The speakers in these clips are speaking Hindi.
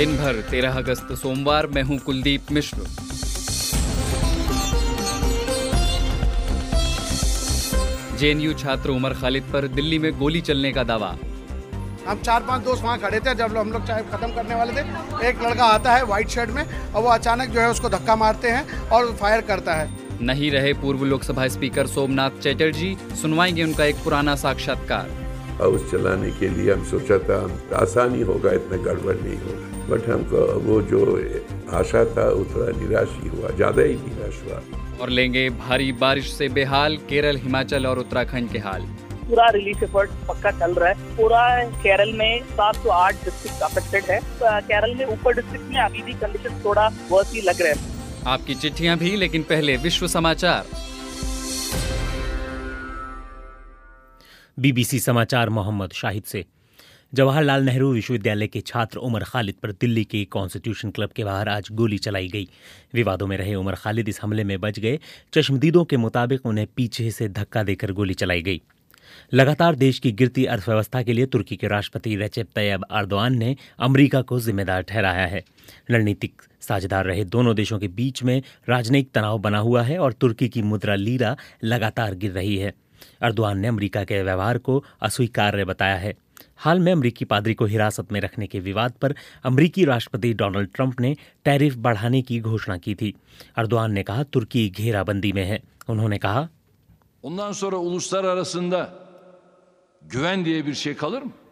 दिन भर 13 अगस्त सोमवार। मैं हूं कुलदीप मिश्र। जेएनयू छात्र उमर खालिद पर दिल्ली में गोली चलने का दावा। हम 4-5 दोस्त वहाँ खड़े थे, जब हम लोग चाय खत्म करने वाले थे, एक लड़का आता है व्हाइट शर्ट में और वो अचानक जो है उसको धक्का मारते हैं और फायर करता है। नहीं रहे पूर्व लोकसभा स्पीकर सोमनाथ चटर्जी, सुनवाएंगे उनका एक पुराना साक्षात्कार। हाउस चलाने के लिए हम सोचा था आसानी होगा, इतना गड़बड़ नहीं होगा, बट हमको वो जो आशा था उतना निराश ही हुआ, ज्यादा ही निराश हुआ। और लेंगे भारी बारिश से बेहाल केरल, हिमाचल और उत्तराखंड के हाल। पूरा रिलीफ एफर्ट पक्का चल रहा है। पूरा केरल में 708 डिस्ट्रिक्ट अफेक्टेड है। केरल में ऊपर डिस्ट्रिक्ट में अभी भी कंडीशन थोड़ा वर्स ही लग रहे हैं। आपकी चिट्ठियां भी, लेकिन पहले विश्व समाचार। बीबीसी समाचार मोहम्मद शाहिद से। जवाहरलाल नेहरू विश्वविद्यालय के छात्र उमर खालिद पर दिल्ली के कॉन्स्टिट्यूशन क्लब के बाहर आज गोली चलाई गई। विवादों में रहे उमर खालिद इस हमले में बच गए। चश्मदीदों के मुताबिक उन्हें पीछे से धक्का देकर गोली चलाई गई। लगातार देश की गिरती अर्थव्यवस्था के लिए तुर्की के राष्ट्रपति रेसेप तैयब एर्दोआन ने अमेरिका को जिम्मेदार ठहराया है। रणनीतिक साझेदार रहे दोनों देशों के बीच में राजनयिक तनाव बना हुआ है और तुर्की की मुद्रा लीरा लगातार गिर रही है। एर्दोआन ने अमेरिका के व्यवहार को अस्वीकार्य बताया है। हाल में अमेरिकी पादरी को हिरासत में रखने के विवाद पर अमेरिकी राष्ट्रपति डोनाल्ड ट्रंप ने टैरिफ बढ़ाने की घोषणा की थी। एर्दोआन ने कहा तुर्की घेराबंदी में है। उन्होंने कहा, Ondan sonra uluslar arasında güven diye bir şey kalır mı?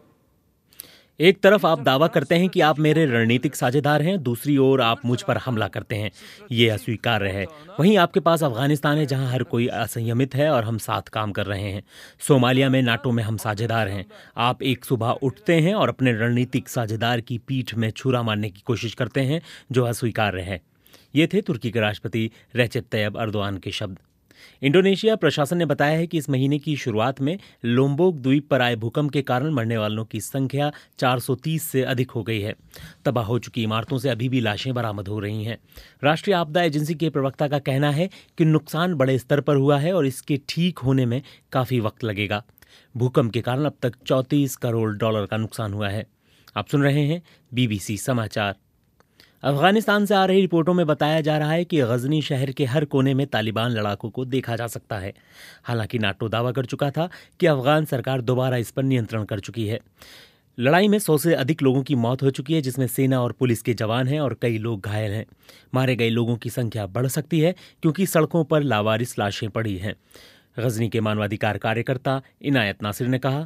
एक तरफ आप दावा करते हैं कि आप मेरे रणनीतिक साझेदार हैं, दूसरी ओर आप मुझ पर हमला करते हैं। ये अस्वीकार्य है। वहीं आपके पास अफगानिस्तान है जहां हर कोई असंयमित है और हम साथ काम कर रहे हैं। सोमालिया में नाटो में हम साझेदार हैं। आप एक सुबह उठते हैं और अपने रणनीतिक साझेदार की पीठ में छुरा मारने की कोशिश करते हैं, जो अस्वीकार्य है। ये थे तुर्की के राष्ट्रपति रेसेप तैयब एर्दोआन के शब्द। इंडोनेशिया प्रशासन ने बताया है कि इस महीने की शुरुआत में लोम्बोक द्वीप पर आए भूकंप के कारण मरने वालों की संख्या 430 से अधिक हो गई है। तबाह हो चुकी इमारतों से अभी भी लाशें बरामद हो रही हैं। राष्ट्रीय आपदा एजेंसी के प्रवक्ता का कहना है कि नुकसान बड़े स्तर पर हुआ है और इसके ठीक होने में काफ़ी वक्त लगेगा। भूकंप के कारण अब तक $34 करोड़ का नुकसान हुआ है। आप सुन रहे हैं बीबीसी समाचार। अफगानिस्तान से आ रही रिपोर्टों में बताया जा रहा है कि गजनी शहर के हर कोने में तालिबान लड़ाकों को देखा जा सकता है। हालांकि नाटो दावा कर चुका था कि अफगान सरकार दोबारा इस पर नियंत्रण कर चुकी है। लड़ाई में 100 से अधिक लोगों की मौत हो चुकी है, जिसमें सेना और पुलिस के जवान हैं और कई लोग घायल हैं। मारे गए लोगों की संख्या बढ़ सकती है क्योंकि सड़कों पर लावारिस लाशें पड़ी हैं। गजनी के मानवाधिकार कार्यकर्ता इनायत नासिर ने कहा,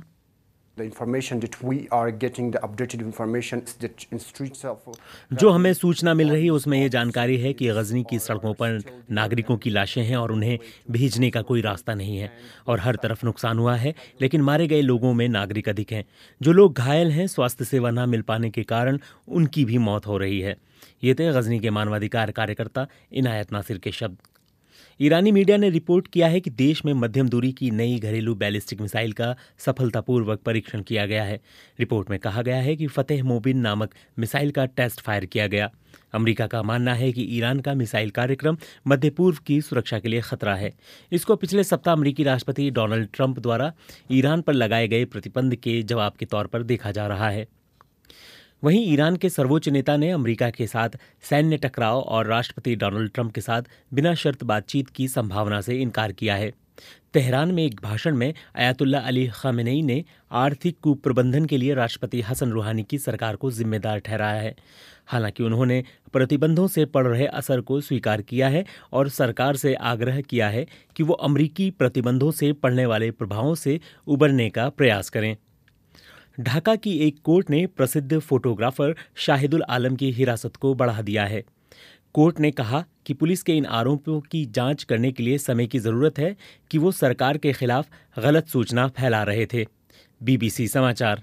जो हमें सूचना मिल रही है उसमें ये जानकारी है कि गजनी की सड़कों पर नागरिकों की लाशें हैं और उन्हें भेजने का कोई रास्ता नहीं है और हर तरफ नुकसान हुआ है, लेकिन मारे गए लोगों में नागरिक अधिक हैं। जो लोग घायल हैं, स्वास्थ्य सेवा न मिल पाने के कारण उनकी भी मौत हो रही है। ये थे गजनी के मानवाधिकार कार्यकर्ता इनायत नासिर के शब्द। ईरानी मीडिया ने रिपोर्ट किया है कि देश में मध्यम दूरी की नई घरेलू बैलिस्टिक मिसाइल का सफलतापूर्वक परीक्षण किया गया है। रिपोर्ट में कहा गया है कि फतेह मोबिन नामक मिसाइल का टेस्ट फायर किया गया। अमेरिका का मानना है कि ईरान का मिसाइल कार्यक्रम मध्य पूर्व की सुरक्षा के लिए खतरा है। इसको पिछले सप्ताह अमेरिकी राष्ट्रपति डोनाल्ड ट्रंप द्वारा ईरान पर लगाए गए प्रतिबंध के जवाब के तौर पर देखा जा रहा है। वहीं ईरान के सर्वोच्च नेता ने अमेरिका के साथ सैन्य टकराव और राष्ट्रपति डोनाल्ड ट्रंप के साथ बिना शर्त बातचीत की संभावना से इनकार किया है। तेहरान में एक भाषण में अयातुल्ला अली खामेनेई ने आर्थिक कुप्रबंधन के लिए राष्ट्रपति हसन रूहानी की सरकार को जिम्मेदार ठहराया है। हालांकि उन्होंने प्रतिबंधों से पड़ रहे असर को स्वीकार किया है और सरकार से आग्रह किया है कि वो अमेरिकी प्रतिबंधों से पड़ने वाले प्रभावों से उबरने का प्रयास करें। ढाका की एक कोर्ट ने प्रसिद्ध फोटोग्राफर शाहिदुल आलम की हिरासत को बढ़ा दिया है। कोर्ट ने कहा कि पुलिस के इन आरोपों की जांच करने के लिए समय की जरूरत है कि वो सरकार के खिलाफ गलत सूचना फैला रहे थे। बीबीसी समाचार।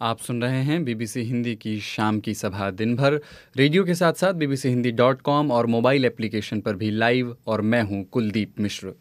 आप सुन रहे हैं बीबीसी हिंदी की शाम की सभा। दिन भर रेडियो के साथ साथ bbchindi.com और मोबाइल एप्लीकेशन पर भी लाइव, और मैं हूं कुलदीप मिश्र।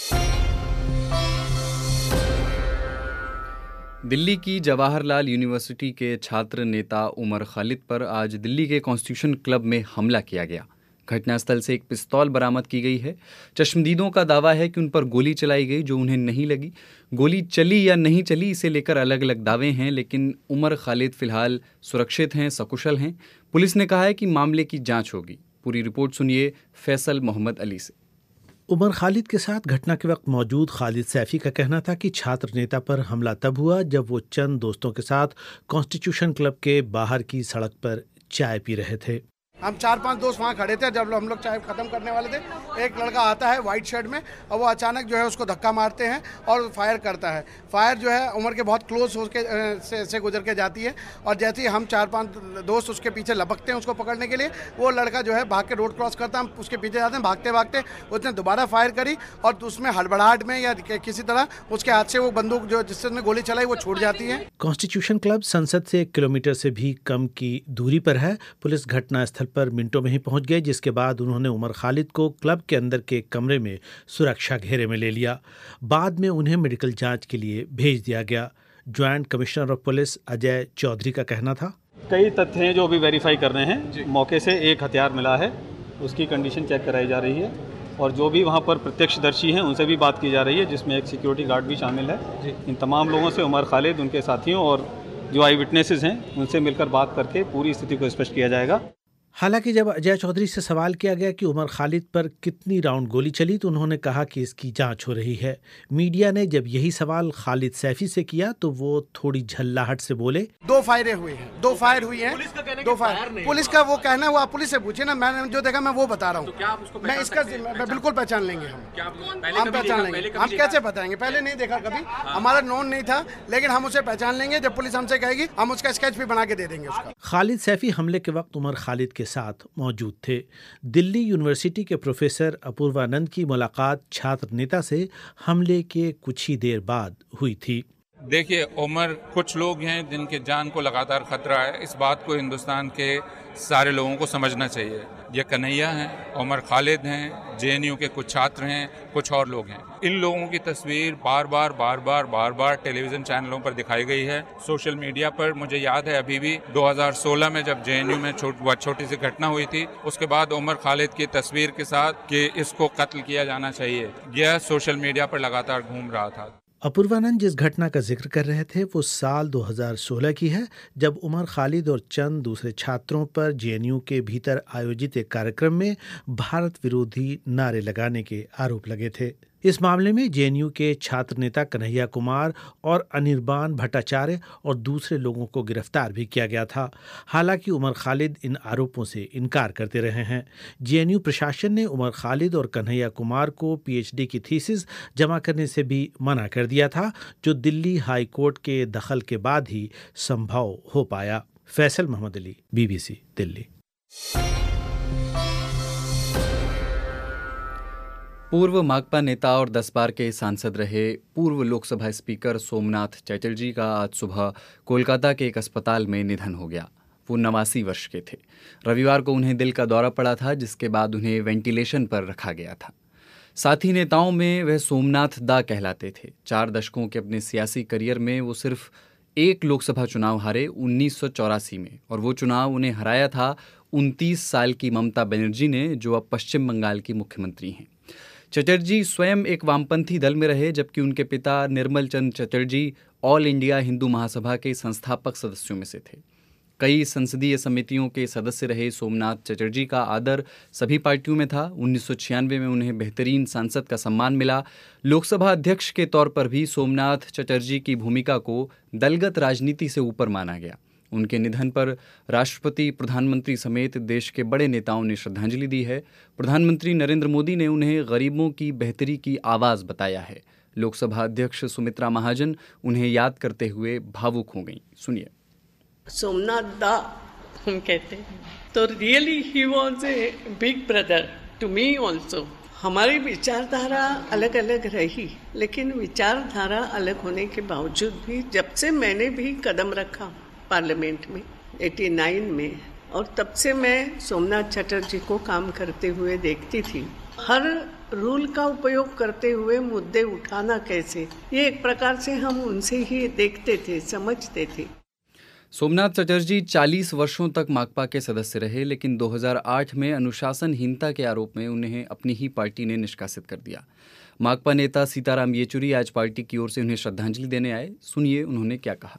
दिल्ली की जवाहरलाल यूनिवर्सिटी के छात्र नेता उमर खालिद पर आज दिल्ली के कॉन्स्टिट्यूशन क्लब में हमला किया गया। घटनास्थल से एक पिस्तौल बरामद की गई है। चश्मदीदों का दावा है कि उन पर गोली चलाई गई जो उन्हें नहीं लगी। गोली चली या नहीं चली इसे लेकर अलग अलग दावे हैं, लेकिन उमर खालिद फिलहाल सुरक्षित हैं, सकुशल हैं। पुलिस ने कहा है कि मामले की जांच होगी। पूरी रिपोर्ट सुनिए फैसल मोहम्मद अली से। उमर खालिद के साथ घटना के वक्त मौजूद खालिद सैफी का कहना था कि छात्र नेता पर हमला तब हुआ जब वो चंद दोस्तों के साथ कॉन्स्टिट्यूशन क्लब के बाहर की सड़क पर चाय पी रहे थे। हम 4-5 दोस्त वहाँ खड़े थे। जब हम लोग चाय खत्म करने वाले थे, एक लड़का आता है वाइट शर्ट में और वो अचानक जो है उसको धक्का मारते हैं और फायर करता है। फायर जो है उमर के बहुत क्लोज हो के से गुजर के जाती है, और जैसे ही हम 4-5 दोस्त उसके पीछे लपकते हैं उसको पकड़ने के लिए, वो लड़का जो है भाग के रोड क्रॉस करता है। हम उसके पीछे जाते हैं, भागते भागते उसने दोबारा फायर करी और उसमें हड़बड़ाहट में या किसी तरह उसके हाथ से वो बंदूक जो जिससे उसने गोली चलाई वो छूट जाती है। कॉन्स्टिट्यूशन क्लब संसद से 1 किलोमीटर से भी कम की दूरी पर है। पुलिस घटनास्थल पर मिनटों में ही पहुंच गए, जिसके बाद उन्होंने उमर खालिद को क्लब के अंदर के कमरे में सुरक्षा घेरे में ले लिया। बाद में उन्हें मेडिकल जांच के लिए भेज दिया गया। Joint commissioner of police Ajay Chaudhary का कहना था, कई तथ्य हैं जो अभी वेरीफाई करने हैं। मौके से एक हथियार मिला है, उसकी कंडीशन चेक कराई जा रही है, और जो भी वहाँ पर प्रत्यक्षदर्शी हैं उनसे भी बात की जा रही है, जिसमें एक सिक्योरिटी गार्ड भी शामिल है। इन तमाम लोगों से उमर खालिद, उनके साथियों और जो आई विटनेसेस हैं उनसे मिलकर बात करके पूरी स्थिति को स्पष्ट किया जाएगा। हालांकि जब अजय चौधरी से सवाल किया गया कि उमर खालिद पर कितनी राउंड गोली चली तो उन्होंने कहा कि इसकी जांच हो रही है। मीडिया ने जब यही सवाल खालिद सैफी से किया तो वो थोड़ी झल्लाहट से बोले, 2 फायरें हुई हैं, 2 फायर हुई हैं। पुलिस का वो कहना है, वो आप पुलिस से पूछे ना, मैंने जो देखा मैं वो बता रहा हूँ। मैं इसका बिल्कुल पहचान लेंगे, हम पहचान लेंगे। हम कैसे बताएंगे, पहले नहीं देखा कभी, हमारा नोन नहीं था, लेकिन हम उसे पहचान लेंगे। जब पुलिस हमसे कहेगी हम उसका स्केच भी बना के दे देंगे उसका। खालिद सैफी हमले के वक्त उमर खालिद के साथ मौजूद थे। दिल्ली यूनिवर्सिटी के प्रोफेसर अपूर्वानंद की मुलाकात छात्र नेता से हमले के कुछ ही देर बाद हुई थी। देखिए, उमर कुछ लोग हैं जिनके जान को लगातार खतरा है। इस बात को हिंदुस्तान के सारे लोगों को समझना चाहिए। ये कन्हैया हैं, उमर खालिद हैं, जेएनयू के कुछ छात्र हैं, कुछ और लोग हैं। इन लोगों की तस्वीर बार बार टेलीविजन चैनलों पर दिखाई गई है, सोशल मीडिया पर। मुझे याद है अभी भी 2016 में जब जेएनयू में छोटी सी घटना हुई थी, उसके बाद उमर खालिद की तस्वीर के साथ कि इसको कत्ल किया जाना चाहिए, यह सोशल मीडिया पर लगातार घूम रहा था। अपूर्वानंद जिस घटना का जिक्र कर रहे थे वो साल 2016 की है, जब उमर खालिद और चंद दूसरे छात्रों पर जेएनयू के भीतर आयोजित एक कार्यक्रम में भारत विरोधी नारे लगाने के आरोप लगे थे। इस मामले में जेएनयू के छात्र नेता कन्हैया कुमार और अनिर्बान भट्टाचार्य और दूसरे लोगों को गिरफ्तार भी किया गया था। हालांकि उमर खालिद इन आरोपों से इनकार करते रहे हैं। जेएनयू प्रशासन ने उमर खालिद और कन्हैया कुमार को पीएचडी की थीसिस जमा करने से भी मना कर दिया था, जो दिल्ली हाई कोर्ट के दखल के बाद ही संभव हो पाया। फैसल मोहम्मद अली, बीबीसी दिल्ली। पूर्व माकपा नेता और 10 बार के सांसद रहे पूर्व लोकसभा स्पीकर सोमनाथ चटर्जी का आज सुबह कोलकाता के एक अस्पताल में निधन हो गया। वो 89 वर्ष के थे। रविवार को उन्हें दिल का दौरा पड़ा था, जिसके बाद उन्हें वेंटिलेशन पर रखा गया था। साथी नेताओं में वह सोमनाथ दा कहलाते थे। 4 दशकों के अपने सियासी करियर में वो सिर्फ एक लोकसभा चुनाव हारे 1984 में, और वो चुनाव उन्हें हराया था 29 साल की ममता बनर्जी ने, जो अब पश्चिम बंगाल की मुख्यमंत्री हैं। चटर्जी स्वयं एक वामपंथी दल में रहे, जबकि उनके पिता निर्मल चंद चटर्जी ऑल इंडिया हिंदू महासभा के संस्थापक सदस्यों में से थे। कई संसदीय समितियों के सदस्य रहे सोमनाथ चटर्जी का आदर सभी पार्टियों में था। 1996 में उन्हें बेहतरीन सांसद का सम्मान मिला। लोकसभा अध्यक्ष के तौर पर भी सोमनाथ चटर्जी की भूमिका को दलगत राजनीति से ऊपर माना गया। उनके निधन पर राष्ट्रपति, प्रधानमंत्री समेत देश के बड़े नेताओं ने श्रद्धांजलि दी है। प्रधानमंत्री नरेंद्र मोदी ने उन्हें गरीबों की बेहतरी की आवाज़ बताया है। लोकसभा अध्यक्ष सुमित्रा महाजन उन्हें याद करते हुए भावुक हो गईं। सुनिए। सोमनाथ दा हम कहते हैं, तो really he was a big brother to me also. हमारी विचारधारा अलग अलग रही, लेकिन विचारधारा अलग होने के बावजूद भी जब से मैंने भी कदम रखा पार्लियामेंट में 89 में, और तब से मैं सोमनाथ चटर्जी को काम करते हुए देखती थी। हर रूल का उपयोग करते हुए मुद्दे उठाना कैसे, ये एक प्रकार से हम उनसे ही देखते थे, समझते थे। सोमनाथ चटर्जी 40 वर्षों तक माकपा के सदस्य रहे, लेकिन 2008 में अनुशासनहीनता के आरोप में उन्हें अपनी ही पार्टी ने निष्कासित कर दिया। माकपा नेता सीताराम येचुरी आज पार्टी की ओर से उन्हें श्रद्धांजलि देने आए। सुनिए उन्होंने क्या कहा।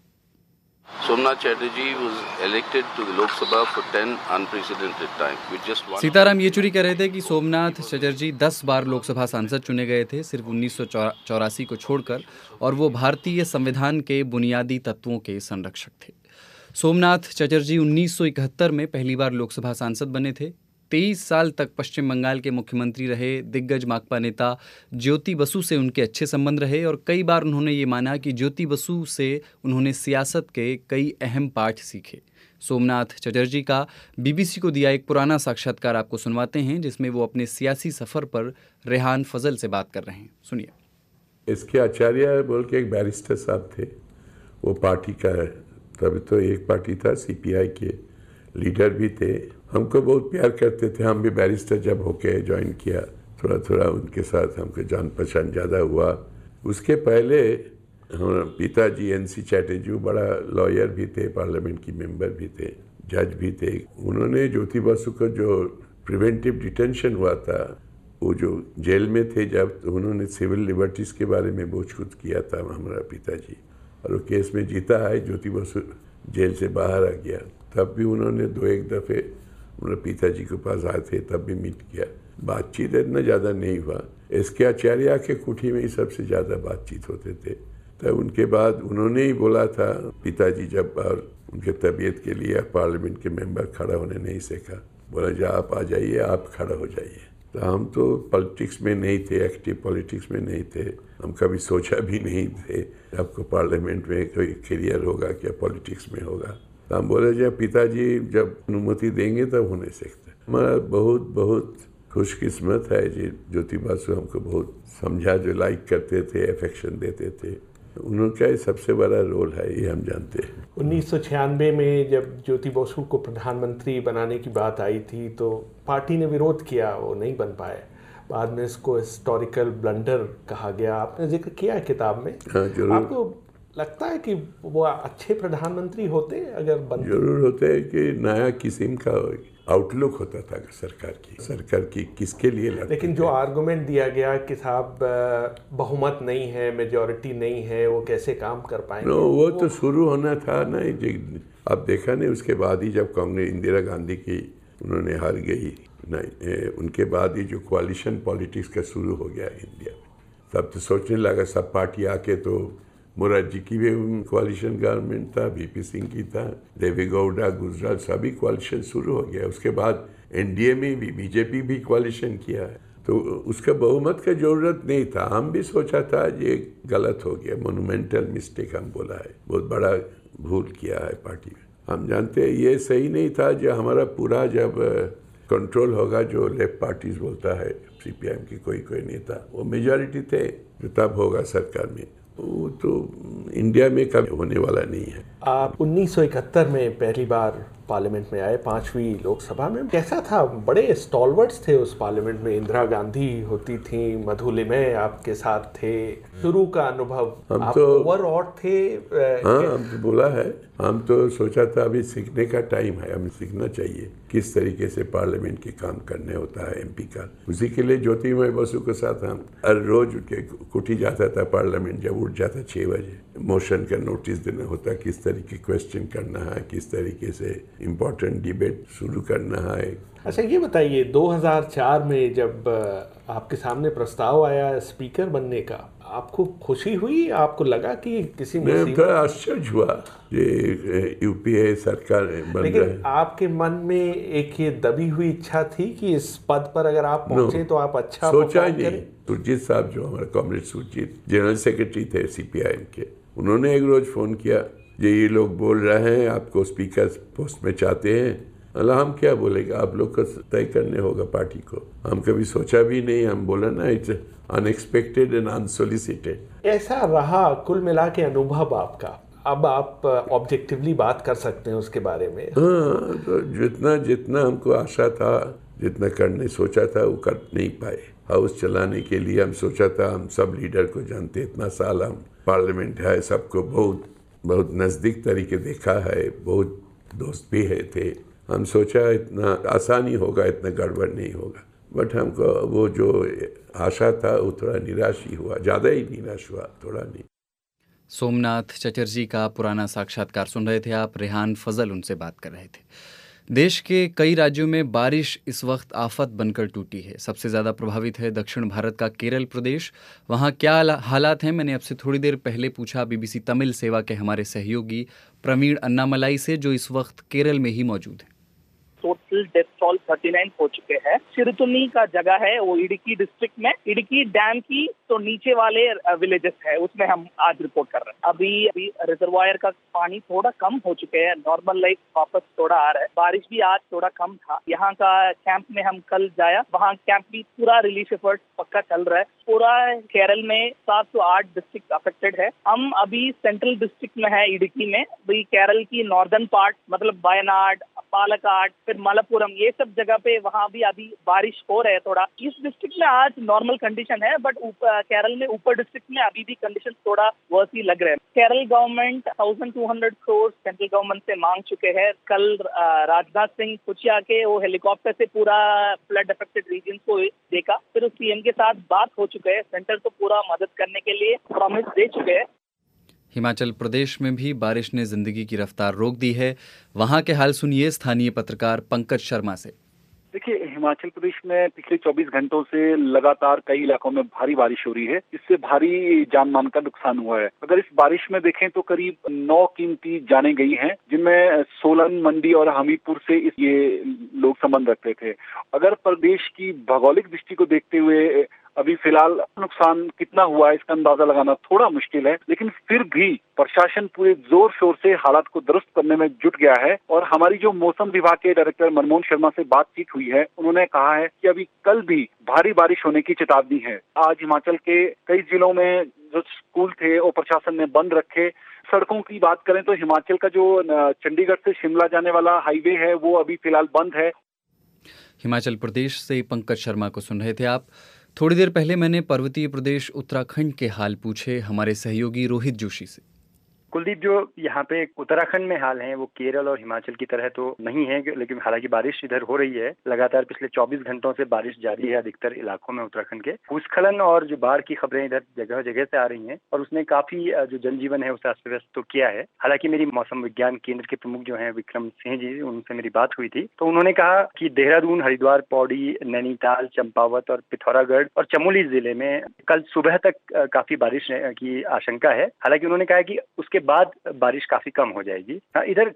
Somnath Chatterjee was elected to the Lok Sabha for 10 unprecedented times with just one. Sitaram Yechury कह रहे थे कि सोमनाथ चटर्जी 10 बार लोकसभा सांसद चुने गए थे, सिर्फ 1984 को छोड़कर, और वो भारतीय संविधान के बुनियादी तत्वों के संरक्षक थे। सोमनाथ चटर्जी 1971 में पहली बार लोकसभा सांसद बने थे। 23 साल तक पश्चिम बंगाल के मुख्यमंत्री रहे। दिग्गज माकपा नेता ज्योति बसु से उनके अच्छे संबंध रहे और कई बार उन्होंने ये माना कि ज्योति बसु से उन्होंने सियासत के कई अहम पाठ सीखे। सोमनाथ चटर्जी का बीबीसी को दिया एक पुराना साक्षात्कार आपको सुनवाते हैं, जिसमें वो अपने सियासी सफर पर रेहान फजल से बात कर रहे हैं। सुनिए। इसके आचार्य बोल के एक बैरिस्टर साहब थे, वो पार्टी का तभी तो एक पार्टी था, सीपीआई के लीडर भी थे। हमको बहुत प्यार करते थे। हम भी बैरिस्टर जब होके ज्वाइन किया, थोड़ा थोड़ा उनके साथ हमको जान पहचान ज़्यादा हुआ। उसके पहले हमारा पिताजी एनसी चैटर्जी बड़ा लॉयर भी थे, पार्लियामेंट की मेंबर भी थे, जज भी थे। उन्होंने ज्योति बसु को जो प्रिवेंटिव डिटेंशन हुआ था, वो जो जेल में थे जब, उन्होंने सिविल लिबर्टीज़ के बारे में बहुत कुछ किया था हमारा पिताजी, और वो केस में जीता है। ज्योति बसु जेल से बाहर आ गया, तब भी उन्होंने 2-1 दफ़े हमारे पिताजी के पास आए थे, तब भी मीट किया। बातचीत इतना ज़्यादा नहीं हुआ। इसके आचार्य के कुटी में ही सबसे ज़्यादा बातचीत होते थे। तब उनके बाद उन्होंने ही बोला था, पिताजी जब और उनके तबीयत के लिए पार्लियामेंट के मेंबर खड़ा होने नहीं सीखा, बोला जा आप आ जाइए, आप खड़ा हो जाइए। तो हम तो पॉलिटिक्स में नहीं थे, एक्टिव पॉलिटिक्स में नहीं थे। हम कभी सोचा भी नहीं थे आपको पार्लियामेंट में कोई करियर होगा क्या, पॉलिटिक्स में होगा। तो हम बोले जब पिताजी जब अनुमति देंगे तब होने सीखते। हमारा बहुत बहुत खुशकिस्मत है जी, ज्योति बसु हमको बहुत समझा, जो लाइक करते थे, अफेक्शन देते थे। उनका सबसे बड़ा रोल है, ये हम जानते हैं। 1996 में जब ज्योति बसु को प्रधानमंत्री बनाने की बात आई थी तो पार्टी ने विरोध किया, वो नहीं बन पाए। बाद में इसको हिस्टोरिकल ब्लंडर कहा गया। आपने जिक्र किया है किताब में। हाँ, जरूर। आपको लगता है कि वो अच्छे प्रधानमंत्री होते अगर बनते? जरूर होते हैं कि नया किस्म का आउटलुक होता था सरकार की किसके लिए लड़ते। लेकिन जो आर्गुमेंट दिया गया कि साहब बहुमत नहीं है, मेजॉरिटी नहीं है, वो कैसे काम कर पाएंगे? वो तो शुरू होना था ना। आप देखा नहीं, उसके बाद ही जब कांग्रेस इंदिरा गांधी की उन्होंने हार गई नहीं, उनके बाद ही जो कोalition पॉलिटिक्स का शुरू हो गया इंडिया में, तब तो सोचने लगा सब पार्टी आके, तो मोरारजी की भी कोalition गवर्नमेंट था, वीपी सिंह की था, देवी गौड़ा, गुजराल, सभी कोalition शुरू हो गया। उसके बाद एनडीए में भी बीजेपी भी कोalition किया है, तो उसका बहुमत का जरूरत नहीं था। हम भी सोचा था ये गलत हो गया, मोनूमेंटल मिस्टेक हम बोला है, बहुत बड़ा भूल किया है पार्टी में। हम जानते हैं ये सही नहीं था। जो हमारा पूरा जब कंट्रोल होगा, जो लेफ्ट पार्टीज बोलता है, सीपीआईएम की कोई नेता, वो मेजॉरिटी थे, जो तब होगा सरकार में, वो तो इंडिया में कभी होने वाला नहीं है। आप 1971 में पहली बार पार्लियामेंट में आए, 5वीं लोकसभा में। कैसा था? बड़े स्टॉलवर्ड्स थे उस पार्लियामेंट में। इंदिरा गांधी होती थी, मधु लिमय आपके साथ थे। शुरू का अनुभव, आप तो ओवरऑल थे। हाँ, हम तो बोला है, हम तो सोचा था अभी सीखने का टाइम है, हमें सीखना चाहिए किस तरीके से पार्लियामेंट के काम करने होता है एमपी का। उसी के लिए ज्योतिमय बसु के साथ हम हर रोज के कुटी जाता था पार्लियामेंट। जब उठ जाता 6 बजे, मोशन का नोटिस देना होता, किस तरीके क्वेश्चन करना है, किस तरीके से इम्पोर्टेंट डिबेट शुरू करना है। अच्छा, ये बताइए 2004 में जब आपके सामने प्रस्ताव आया स्पीकर बनने का, आपको खुशी हुई? आपको लगा कि किसी मुसीबत? थोड़ा आश्चर्य हुआ ये यूपीए सरकार बन लेकिन रहा है। आपके मन में एक ये दबी हुई इच्छा थी कि इस पद पर अगर आप पहुंचे तो आप अच्छा सोचा ही नहीं। सुरजीत साहब, जो हमारे कॉमरेड सुरजीत जनरल सेक्रेटरी थे सीपीआईएम के, उन्होंने एक रोज फोन किया, ये लोग बोल रहे हैं आपको स्पीकर पोस्ट में चाहते हैं। अल्लाह, हम क्या बोलेंगे, आप लोग को तय करने होगा पार्टी को। हम कभी सोचा भी नहीं, हम बोला ना, इट्स अनएक्सपेक्टेड एंड अनसोलिसिटेड। ऐसा रहा कुल मिला के अनुभव आपका। अब आप ऑब्जेक्टिवली बात कर सकते हैं उसके बारे में। हाँ, तो जितना हमको आशा था, जितना करने सोचा था वो कर नहीं पाए। हाउस चलाने के लिए हम सोचा था, हम सब लीडर को जानते, इतना साल हम पार्लियामेंट है, सबको बहुत नज़दीक तरीके देखा है, बहुत दोस्त भी है थे। हम सोचा इतना आसानी होगा, इतना गड़बड़ नहीं होगा, बट हमको वो जो आशा था वो थोड़ा निराश ही हुआ, ज़्यादा ही निराश हुआ, थोड़ा नहीं। सोमनाथ चटर्जी का पुराना साक्षात्कार सुन रहे थे आप। रेहान फजल उनसे बात कर रहे थे। देश के कई राज्यों में बारिश इस वक्त आफत बनकर टूटी है। सबसे ज़्यादा प्रभावित है दक्षिण भारत का केरल प्रदेश। वहाँ क्या हालात हैं, मैंने आपसे थोड़ी देर पहले पूछा बीबीसी तमिल सेवा के हमारे सहयोगी प्रवीण अन्नामलाई से, जो इस वक्त केरल में ही मौजूद हैं। टोटल डेथ टोल 39 हो चुके हैं। चिरुतुनी का जगह है वो इडुक्की डिस्ट्रिक्ट में, इडुक्की डैम की तो नीचे वाले विलेजेस है, उसमें हम आज रिपोर्ट कर रहे हैं। अभी रिजर्वायर का पानी थोड़ा कम हो चुके हैं, नॉर्मल लाइफ वापस थोड़ा आ रहा है। बारिश भी आज थोड़ा कम था। यहाँ का कैंप में हम कल जाया, वहाँ कैंप भी पूरा रिलीफ एफर्ट पक्का चल रहा है। पूरा केरल में 7 से 8 डिस्ट्रिक्ट अफेक्टेड है। हम अभी सेंट्रल डिस्ट्रिक्ट में है, इडुक्की में। अभी केरल की नॉर्दर्न पार्ट मतलब वायनाड, पालकाड, फिर मलप्पुरम, ये सब जगह पे वहाँ भी अभी बारिश हो रहा है थोड़ा। इस डिस्ट्रिक्ट में आज नॉर्मल कंडीशन है, बट केरल में ऊपर डिस्ट्रिक्ट में अभी भी कंडीशन थोड़ा वर्स ही लग रहे हैं। Kerala government 1200 crore central government से मांग चुके हैं। कल राजनाथ सिंह कुछ आके वो हेलीकॉप्टर से पूरा फ्लड अफेक्टेड रीजन को देखा, फिर उस सीएम के साथ बात हो चुके हैं। सेंटर तो पूरा मदद करने के लिए प्रॉमिस दे चुके हैं। हिमाचल प्रदेश में भी बारिश ने जिंदगी की रफ्तार रोक दी है। वहां के हाल सुनिए स्थानीय पत्रकार पंकज शर्मा से। देखिए, हिमाचल प्रदेश में पिछले 24 घंटों से लगातार कई इलाकों में भारी बारिश हो रही है, जिससे भारी जान मान का नुकसान हुआ है। अगर इस बारिश में देखें तो करीब 9 कीमती जानें गई हैं, जिनमें सोलन, मंडी और हमीरपुर से ये लोग संबंध रखते थे। अगर प्रदेश की भौगोलिक दृष्टि को देखते हुए अभी फिलहाल नुकसान कितना हुआ है इसका अंदाजा लगाना थोड़ा मुश्किल है, लेकिन फिर भी प्रशासन पूरे जोर शोर से हालात को दुरुस्त करने में जुट गया है। और हमारी जो मौसम विभाग के डायरेक्टर मनमोहन शर्मा से बातचीत हुई है, उन्होंने कहा है कि अभी कल भी भारी बारिश होने की चेतावनी है। आज हिमाचल के कई जिलों में जो स्कूल थे वो प्रशासन ने बंद रखे। सड़कों की बात करें तो हिमाचल का जो चंडीगढ़ से शिमला जाने वाला हाईवे है वो अभी फिलहाल बंद है। हिमाचल प्रदेश से पंकज शर्मा को सुन रहे थे आप। थोड़ी देर पहले मैंने पर्वतीय प्रदेश उत्तराखंड के हाल पूछे हमारे सहयोगी रोहित जोशी से। कुलदीप, जो यहाँ पे उत्तराखंड में हाल है वो केरल और हिमाचल की तरह तो नहीं है, लेकिन हालांकि बारिश इधर हो रही है। लगातार पिछले 24 घंटों से बारिश जारी है अधिकतर इलाकों में उत्तराखंड के। भूस्खलन और जो बाढ़ की खबरें इधर जगह जगह से आ रही हैं और उसने काफी जो जनजीवन है उसे अस्त व्यस्त तो किया है। हालांकि मेरी मौसम विज्ञान केंद्र के प्रमुख जो है विक्रम सिंह जी, उनसे मेरी बात हुई थी, तो उन्होंने कहा कि देहरादून, हरिद्वार, पौड़ी, नैनीताल, चंपावत और पिथौरागढ़ और चमोली जिले में कल सुबह तक काफी बारिश की आशंका है। हालांकि उन्होंने कहा कि उसके बाद बारिश काफी कम हो जाएगी। इधर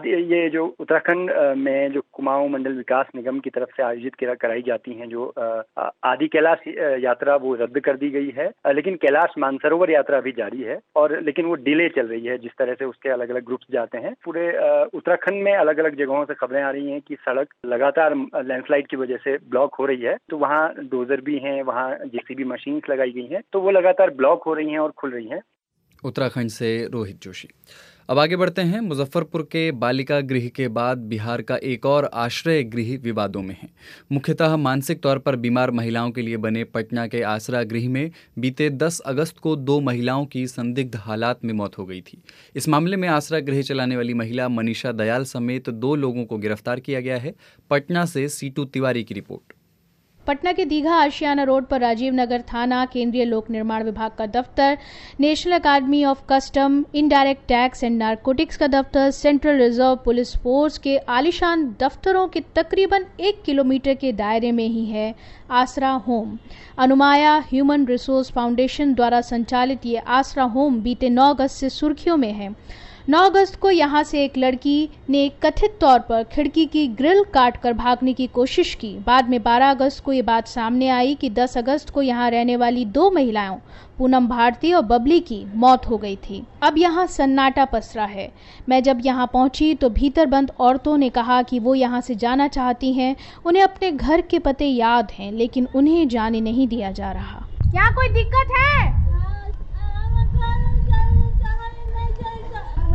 ये जो उत्तराखंड में जो कुमाऊं मंडल विकास निगम की तरफ से आयोजित कराई जाती हैं जो आदि कैलाश यात्रा, वो रद्द कर दी गई है, लेकिन कैलाश मानसरोवर यात्रा भी जारी है और लेकिन वो डिले चल रही है। जिस तरह से उसके अलग अलग ग्रुप्स जाते हैं, पूरे उत्तराखंड में अलग अलग जगहों से खबरें आ रही हैं कि सड़क लगातार लैंडस्लाइड की वजह से ब्लॉक हो रही है। तो वहाँ डोजर भी हैं, वहाँ जेसीबी मशीन लगाई गई हैं, तो वो लगातार ब्लॉक हो रही हैं और खुल रही हैं। उत्तराखंड से रोहित जोशी। अब आगे बढ़ते हैं। मुजफ्फरपुर के बालिका गृह के बाद बिहार का एक और आश्रय गृह विवादों में है। मुख्यतः मानसिक तौर पर बीमार महिलाओं के लिए बने पटना के आसरा गृह में बीते 10 अगस्त को 2 महिलाओं की संदिग्ध हालात में मौत हो गई थी। इस मामले में आसरा गृह चलाने वाली महिला मनीषा दयाल समेत 2 लोगों को गिरफ्तार किया गया है। पटना से सीटू तिवारी की रिपोर्ट। पटना के दीघा आशियाना रोड पर राजीव नगर थाना, केंद्रीय लोक निर्माण विभाग का दफ्तर, national academy of custom, indirect tax and narcotics का दफ्तर, सेंट्रल रिजर्व पुलिस फोर्स के आलीशान दफ्तरों के तकरीबन 1 किलोमीटर के दायरे में ही है Aasra home. Anumaya human resource foundation द्वारा संचालित ये आसरा होम बीते 9 अगस्त से सुर्खियों में है। 9 अगस्त को यहां से एक लड़की ने कथित तौर पर खिड़की की ग्रिल काटकर भागने की कोशिश की। बाद में 12 अगस्त को ये बात सामने आई कि 10 अगस्त को यहां रहने वाली 2 महिलाओं पूनम भारती और बबली की मौत हो गई थी। अब यहां सन्नाटा पसरा है। मैं जब यहां पहुंची तो भीतर बंद औरतों ने कहा कि वो यहां से जाना चाहती हैं। उन्हें अपने घर के पते याद हैं, लेकिन उन्हें जाने नहीं दिया जा रहा। क्या कोई दिक्कत है?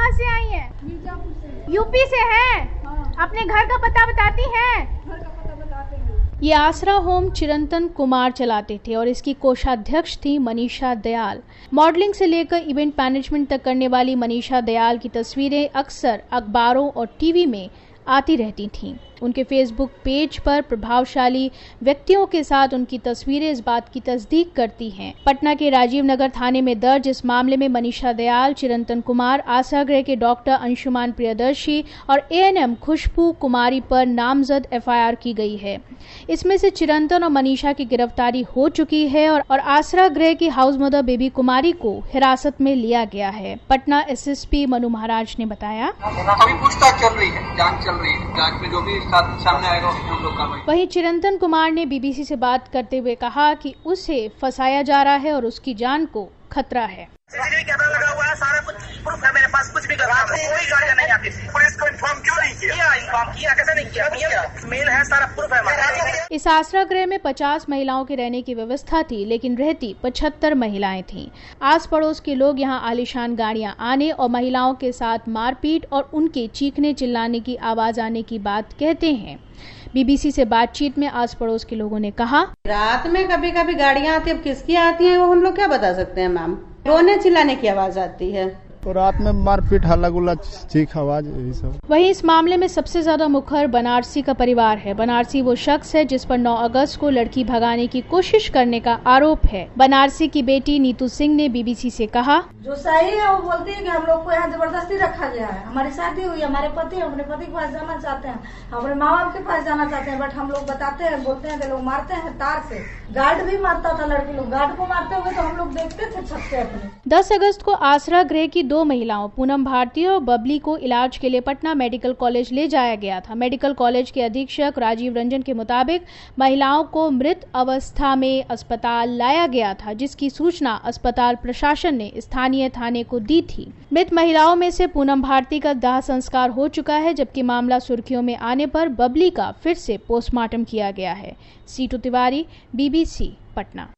कहाँ से आई हैं? मिर्जापुर से। यूपी से हैं? अपने घर का पता बताती हैं? घर का पता बताते हैं। ये आसरा होम चिरंतन कुमार चलाते थे और इसकी कोषाध्यक्ष थी मनीषा दयाल। मॉडलिंग से लेकर इवेंट मैनेजमेंट तक करने वाली मनीषा दयाल की तस्वीरें अक्सर अखबारों और टीवी में आती रहती थीं। उनके फेसबुक पेज पर प्रभावशाली व्यक्तियों के साथ उनकी तस्वीरें इस बात की तस्दीक करती हैं। पटना के राजीव नगर थाने में दर्ज इस मामले में मनीषा दयाल, चिरंतन कुमार, आशागृह के डॉक्टर अंशुमान प्रियदर्शी और एएनएम खुशबू कुमारी पर नामजद एफआईआर की गई है। इसमें से चिरंतन और मनीषा की गिरफ्तारी हो चुकी है और आसरा गृह की हाउस मदर बेबी कुमारी को हिरासत में लिया गया है। पटना एसएसपी मनु महाराज ने बताया, अभी पूछताछ चल रही है, जांच चल रही है, जांच में जो भी सामने आएगा हम लोग कार्रवाई। वहीं चिरंतन कुमार ने बीबीसी से बात करते हुए कहा कि उसे फंसाया जा रहा है और उसकी जान को खतरा है। सीसीटीवी कैमरा लगा हुआ है, सारा कुछ प्रूफ है मेरे पास, कुछ भी कर रहा है, कोई गाड़ियां नहीं आती। पुलिस को इन्फॉर्म क्यों नहीं किया? इन्फॉर्म किया, कैसे नहीं किया? मेल है, सारा प्रूफ है हमारे। इस आसरा गृह में 50 महिलाओं के रहने की व्यवस्था थी, लेकिन रहती 75 महिलाएं थीं। आस पड़ोस के लोग यहां आलीशान गाड़ियां आने और महिलाओं के साथ मारपीट और उनके चीखने चिल्लाने की आवाज आने की बात कहते हैं। बीबीसी से बातचीत में आस पड़ोस के लोगों ने कहा, रात में कभी कभी गाड़ियां आती है, अब किसकी आती हैं वो हम लोग क्या बता सकते हैं मैम। रोने चिल्लाने की आवाज आती है तो रात में मारपीट, हल्ला गुल्ला, चीख आवाज, यही सब। वहीं इस मामले में सबसे ज्यादा मुखर बनारसी का परिवार है। बनारसी वो शख्स है जिस पर 9 अगस्त को लड़की भगाने की कोशिश करने का आरोप है। बनारसी की बेटी नीतू सिंह ने बीबीसी से कहा, जो सही है वो बोलती है कि हम लोग को यहाँ जबरदस्ती रखा गया है, हमारी शादी हुई, हमारे पति अपने पति के पास जाना चाहते हैं, अपने माँ बाप के पास जाना चाहते हैं, बट हम लोग बताते हैं, बोलते हैं कि लोग मारते हैं तार से। गार्ड भी मारता था, लड़की लोग गार्ड को मारते हुए तो हम लोग देखते थे छत पे अपने। 10 अगस्त को आसरा गृह की 2 महिलाओं पूनम भारती और बबली को इलाज के लिए पटना मेडिकल कॉलेज ले जाया गया था। मेडिकल कॉलेज के अधीक्षक राजीव रंजन के मुताबिक महिलाओं को मृत अवस्था में अस्पताल लाया गया था, जिसकी सूचना अस्पताल प्रशासन ने स्थानीय थाने को दी थी। मृत महिलाओं में से पूनम भारती का दाह संस्कार हो चुका है, जबकि मामला सुर्खियों में आने पर बबली का फिर से पोस्टमार्टम किया गया है। सीटू तिवारी, बीबीसी, पटना।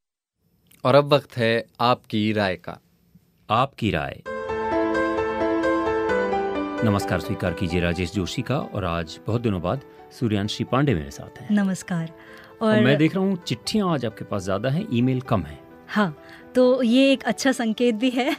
और अब वक्त है आपकी राय का। आपकी राय। नमस्कार स्वीकार कीजिए राजेश जोशी का, और आज बहुत दिनों बाद सूर्यांशी पांडे मेरे साथ हैं। नमस्कार। और मैं देख रहा हूँ चिट्ठियाँ आज आपके पास ज़्यादा हैं, ईमेल कम है। हाँ, तो ये एक अच्छा संकेत भी है।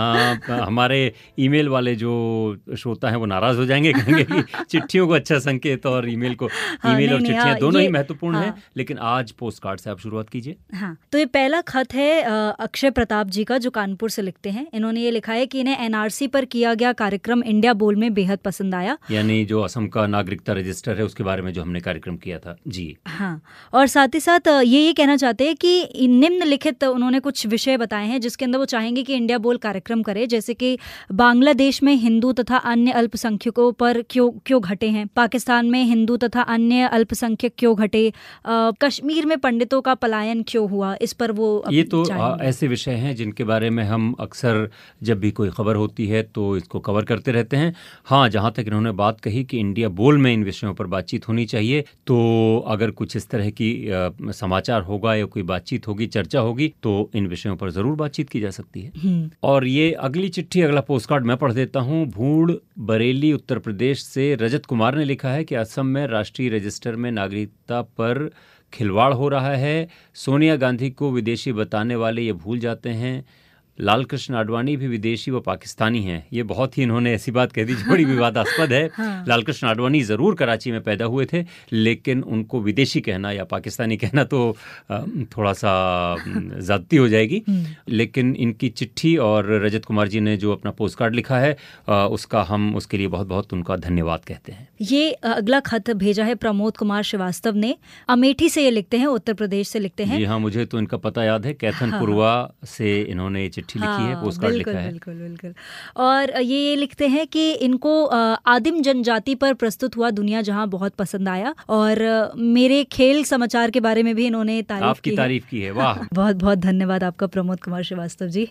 हमारे ईमेल वाले जो श्रोता हैं वो नाराज हो जाएंगे, कहेंगे कि चिट्ठियों को अच्छा संकेत और ईमेल को ईमेल और चिट्ठियां दोनों ही महत्वपूर्ण हैं, लेकिन आज पोस्ट कार्ड से आप शुरुआत कीजिए। हाँ, तो ये पहला खत है अक्षय प्रताप जी का, जो कानपुर से लिखते हैं। इन्होंने ये लिखा है कि इन्हें एनआरसी पर किया गया कार्यक्रम इंडिया बोल में बेहद पसंद आया, यानी जो असम का नागरिकता रजिस्टर है उसके बारे में जो हमने कार्यक्रम किया था जी। हाँ, और साथ ही साथ ये कहना चाहते हैं कि निम्नलिखित उन्होंने कुछ विषय बताए हैं जिसके अंदर वो चाहेंगे कि इंडिया बोल कार्यक्रम करे, जैसे कि बांग्लादेश में हिंदू तथा अन्य अल्पसंख्यकों पर क्यों घटे हैं, पाकिस्तान में हिंदू तथा अन्य अल्पसंख्यक क्यों घटे, कश्मीर में पंडितों का पलायन क्यों हुआ, इस पर वो ये तो ऐसे विषय हैं जिनके बारे में हम अक्सर जब भी कोई खबर होती है तो इसको कवर करते रहते हैं। हाँ, जहाँ तक इन्होंने बात कही कि इंडिया बोल में इन विषयों पर बातचीत होनी चाहिए, तो अगर कुछ इस तरह की समाचार होगा या कोई बातचीत होगी, चर्चा होगी, तो इन विषयों पर जरूर बातचीत की जा सकती है। और ये अगली चिट्ठी, अगला पोस्टकार्ड मैं पढ़ देता हूँ। भूड़, बरेली, उत्तर प्रदेश से रजत कुमार ने लिखा है कि असम में राष्ट्रीय रजिस्टर में नागरिकता पर खिलवाड़ हो रहा है। सोनिया गांधी को विदेशी बताने वाले ये भूल जाते हैं। लाल कृष्ण आडवाणी भी विदेशी व पाकिस्तानी हैं। ये बहुत ही इन्होंने ऐसी बात कह दी जो बड़ी विवादास्पद है। हाँ। लाल कृष्ण आडवाणी ज़रूर कराची में पैदा हुए थे, लेकिन उनको विदेशी कहना या पाकिस्तानी कहना तो थोड़ा सा ज़्यादती हो जाएगी। लेकिन इनकी चिट्ठी और रजत कुमार जी ने जो अपना पोस्ट कार्ड लिखा है उसका हम उसके लिए बहुत बहुत उनका धन्यवाद कहते हैं। ये अगला खत भेजा है प्रमोद कुमार श्रीवास्तव ने, अमेठी से ये लिखते हैं, उत्तर प्रदेश से लिखते हैं। जी हाँ, मुझे तो इनका पता याद है, कैथनपुरवा से इन्होंने लिखी है, पोस्टकार्ड लिखा है। बिल्कुल। और ये लिखते हैं कि इनको आदिम जनजाति पर प्रस्तुत हुआ दुनिया जहां बहुत पसंद आया, और मेरे खेल समाचार के बारे में भी इन्होंने तारीफ की है। वाह, बहुत बहुत धन्यवाद आपका प्रमोद कुमार श्रीवास्तव जी।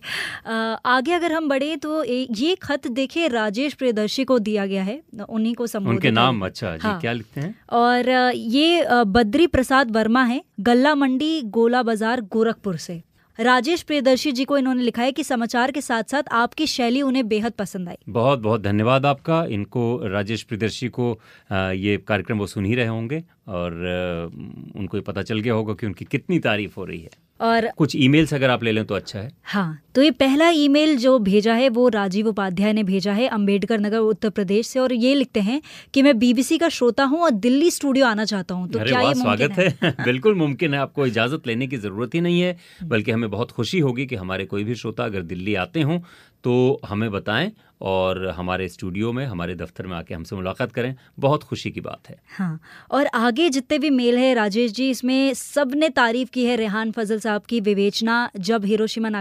आगे अगर हम बढ़े तो ये खत देखिए राजेश प्रियदर्शी को दिया गया है, उन्हीं को संबोधित उनके नाम। अच्छा जी, हाँ। क्या लिखते हैं? और ये बद्री प्रसाद वर्मा है, गल्ला मंडी गोला बाजार गोरखपुर से। राजेश प्रियदर्शी जी को इन्होंने लिखा है कि समाचार के साथ साथ आपकी शैली उन्हें बेहद पसंद आई। बहुत बहुत धन्यवाद आपका। इनको राजेश प्रियदर्शी को ये कार्यक्रम वो सुन ही रहे होंगे और उनको ये पता चल गया होगा कि उनकी कितनी तारीफ हो रही है। और कुछ ईमेल्स अगर आप ले लें तो अच्छा है। हाँ, तो ये पहला ईमेल जो भेजा है वो राजीव उपाध्याय ने भेजा है अम्बेडकर नगर उत्तर प्रदेश से, और ये लिखते हैं कि मैं बीबीसी का श्रोता हूँ और दिल्ली स्टूडियो आना चाहता हूँ। तो क्या ये स्वागत है? बिल्कुल मुमकिन है। आपको इजाज़त लेने की ज़रूरत ही नहीं है, बल्कि हमें बहुत खुशी होगी कि हमारे कोई भी श्रोता अगर दिल्ली आते हों तो हमें बताएं और हमारे स्टूडियो में, हमारे दफ्तर में आके हमसे मुलाकात करें। बहुत खुशी की बात है। हाँ, और आगे जितने भी मेल है राजेश जी, इसमें सब ने तारीफ की है रेहान फजल साहब की विवेचना, जब हिरोशिमा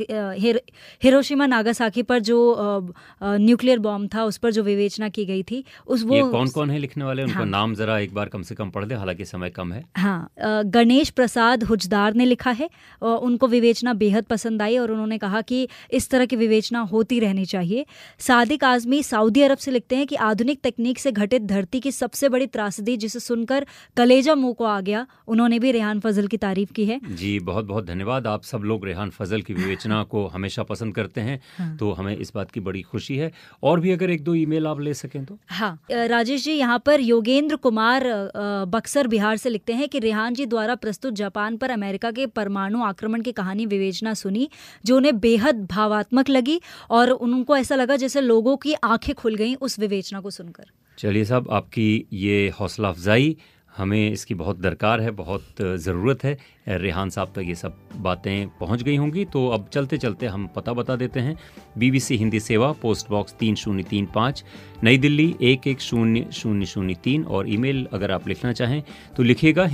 नागासाकी पर जो न्यूक्लियर बॉम्ब था उस पर जो विवेचना की गई थी। ये कौन कौन है लिखने वाले? उनका नाम जरा एक बार कम से कम पढ़ दे, हालांकि समय कम है। हाँ, गणेश प्रसाद हुजदार ने लिखा है, उनको विवेचना बेहद पसंद आई और उन्होंने कहा कि इस तरह की विवेचना होती रहनी चाहिए। सादिक आजमी सऊदी अरब से लिखते हैं कि आधुनिक तकनीक से घटित धरती की सबसे बड़ी त्रासदी जिसे सुनकर कलेजा मुंह को आ गया। उन्होंने भी रेहान फजल की तारीफ की है। जी बहुत बहुत धन्यवाद। आप सब लोग रेहान फजल की विवेचना को हमेशा पसंद करते हैं। हाँ। तो हमें इस बात की बड़ी खुशी है। और भी अगर एक दो ईमेल आप ले सकें तो। हाँ राजेश जी, यहाँ पर योगेंद्र कुमार बक्सर बिहार से लिखते हैं कि रेहान जी द्वारा प्रस्तुत जापान पर अमेरिका के परमाणु आक्रमण की कहानी विवेचना सुनी जो उन्हें बेहद भावात्मक लगी और उनको ऐसा लगा जैसे लोगों की आंखें खुल गईं उस विवेचना को सुनकर। चलिए साहब, आपकी ये हौसला अफजाई हमें इसकी बहुत दरकार है, बहुत ज़रूरत है। रेहान साहब तक ये सब बातें पहुंच गई होंगी। तो अब चलते चलते हम पता बता देते हैं। BBC हिंदी सेवा, पोस्ट बॉक्स 3035, नई दिल्ली 110003। और ईमेल अगर आप लिखना चाहें तो लिखिएगा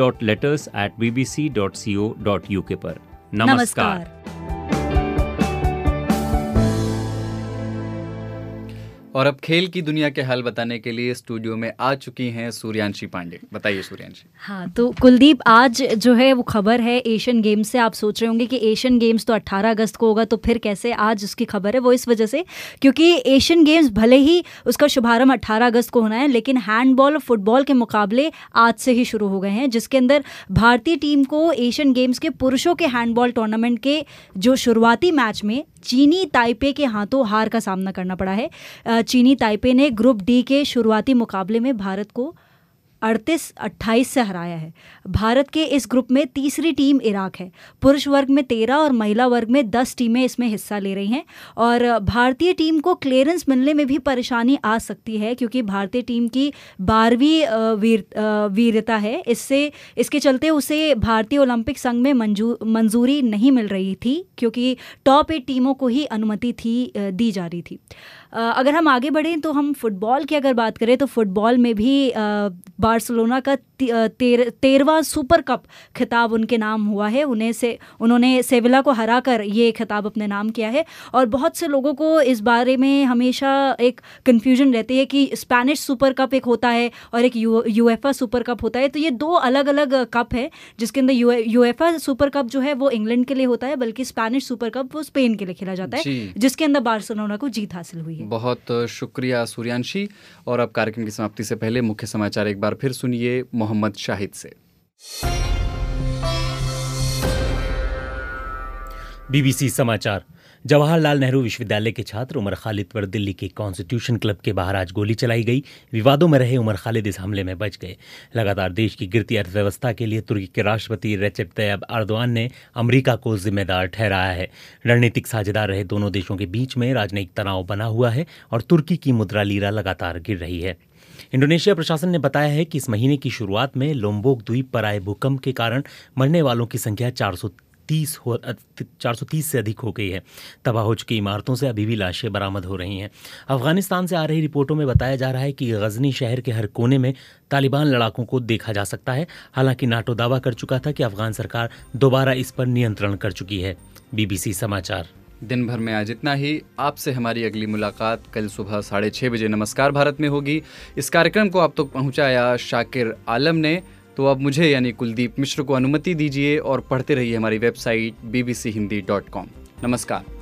hindi.letters@bbc.co.uk पर। नमस्कार। और अब खेल की दुनिया के हाल बताने के लिए स्टूडियो में आ चुकी हैं सूर्यांशी पांडे। बताइए सूर्यांशी। हाँ, तो कुलदीप, आज जो है वो खबर है एशियन गेम्स से। आप सोच रहे होंगे कि एशियन गेम्स तो 18 अगस्त को होगा, तो फिर कैसे आज उसकी खबर है? वो इस वजह से क्योंकि एशियन गेम्स भले ही उसका शुभारंभ 18 अगस्त को होना है, लेकिन हैंडबॉल और फुटबॉल के मुकाबले आज से ही शुरू हो गए हैं, जिसके अंदर भारतीय टीम को एशियन गेम्स के पुरुषों के हैंडबॉल टूर्नामेंट के जो शुरुआती मैच में चीनी ताइपे के हाथों हार का सामना करना पड़ा है। चीनी ताइपे ने ग्रुप डी के शुरुआती मुकाबले में भारत को 38-28 से हराया है। भारत के इस ग्रुप में तीसरी टीम इराक है। पुरुष वर्ग में 13 और महिला वर्ग में 10 टीमें इसमें हिस्सा ले रही हैं और भारतीय टीम को क्लियरेंस मिलने में भी परेशानी आ सकती है क्योंकि भारतीय टीम की 12वीं वीरता है। इसके चलते उसे भारतीय ओलंपिक संघ में मंजूरी नहीं मिल रही थी क्योंकि टॉप 8 टीमों को ही अनुमति दी जा रही थी। अगर हम आगे बढ़ें तो हम फुटबॉल की अगर बात करें तो फुटबॉल में भी बार्सिलोना का 13वां सुपर कप खिताब उनके नाम हुआ है। उन्होंने सेविला को हराकर ये खिताब अपने नाम किया है और बहुत से लोगों को इस बारे में हमेशा एक कन्फ्यूजन रहती है कि स्पेनिश सुपर कप एक होता है और एक यूएफए सुपर कप होता है। तो ये दो अलग अलग कप है, जिसके अंदर यूएफए सुपर कप जो है वो इंग्लैंड के लिए होता है, बल्कि स्पेनिश सुपर कप वो स्पेन के लिए खेला जाता है, जिसके अंदर बार्सिलोना को जीत हासिल हुई है। बहुत शुक्रिया सूर्यांशी। और अब कार्यक्रम की समाप्ति से पहले मुख्य समाचार एक बार फिर सुनिए मोहम्मद शाहिद से। BBC समाचार। जवाहरलाल नेहरू विश्वविद्यालय के छात्र उमर खालिद पर दिल्ली के कॉन्स्टिट्यूशन क्लब के बाहर आज गोली चलाई गई। विवादों में रहे उमर खालिद इस हमले में बच गए। लगातार देश की गिरती अर्थव्यवस्था के लिए तुर्की के राष्ट्रपति रेसेप तैयब एर्दोआन ने अमेरिका को जिम्मेदार ठहराया है। रणनीतिक साझेदार रहे दोनों देशों के बीच में राजनयिक तनाव बना हुआ है और तुर्की की मुद्रा लीरा लगातार गिर रही है। इंडोनेशिया प्रशासन ने बताया है कि इस महीने की शुरुआत में लोम्बोक द्वीप पर आए भूकंप के कारण मरने वालों की संख्या 430 से अधिक हो गई है। तबाह हो चुकी इमारतों से अभी भी लाशें बरामद हो रही हैं। अफगानिस्तान से आ रही रिपोर्टों में बताया जा रहा है कि गजनी शहर के हर कोने में तालिबान लड़ाकों को देखा जा सकता है। हालांकि नाटो दावा कर चुका था कि अफगान सरकार दोबारा इस पर नियंत्रण कर चुकी है। BBC समाचार। दिन भर में आज इतना ही। आपसे हमारी अगली मुलाकात कल सुबह 6:30 बजे नमस्कार भारत में होगी। इस कार्यक्रम को आप तक पहुंचाया शाकिर आलम ने। तो अब मुझे यानी कुलदीप मिश्र को अनुमति दीजिए और पढ़ते रहिए हमारी वेबसाइट bbchindi.com। नमस्कार।